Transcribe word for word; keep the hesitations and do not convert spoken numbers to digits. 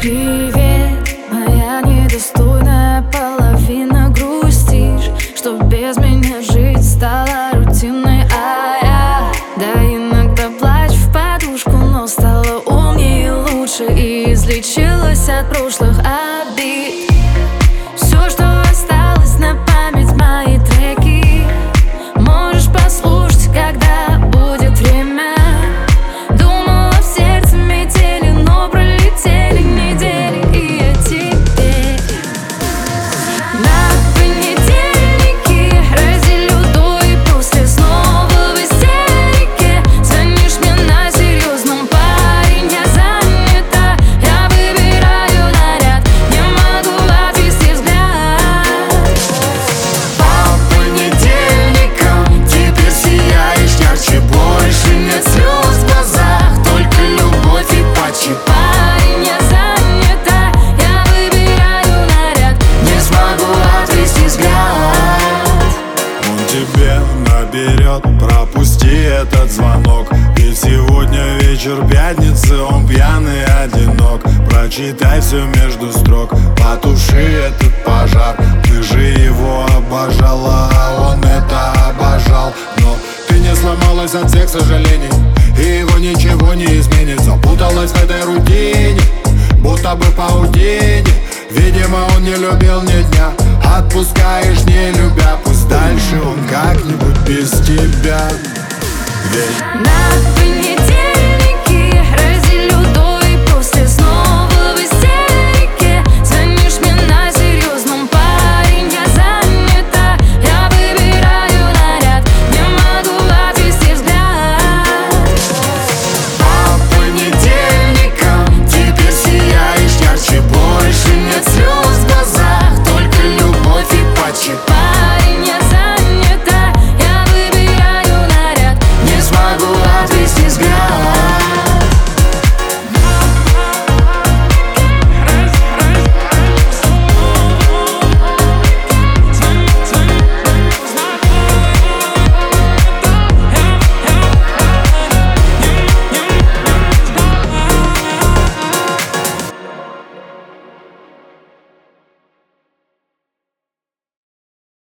Привет, моя недостойная половина. Грустишь, что без меня жить стала рутиной, а я, да, иногда плачу в подушку, но стала умнее и лучше, и излечилась от прошлых обид. Все, что осталось на память, мои треки, можешь послушать, когда будет время. Думала, в сердце метели, но пролетели недели, и я теперь на понедельнике разделю до и после, снова в истерике. Звонишь мне на серьезном: парень, я занята, я выбираю наряд, не могу отвести взгляд. По понедельникам теперь сияешь ярче, больше нет слез в глазах, только любовь и почти. Парень, я занята, я выбираю наряд, Не смогу отвести взгляд. Он тебе наберет, пропусти этот звонок, ведь сегодня вечер пятницы, он пьяный, одинок. Прочитай все между строк, потуши этот пожар. Ты же его обожала, а он это обожал. Но ты не сломалась от всех сожалений, и его ничего не изменит. Запуталась в этой рутине, будто бы в паутине. Видимо, он не любил ни дня, отпускаешь не любя. Пусть дальше он как-нибудь без тебя. Ведь на понедельник.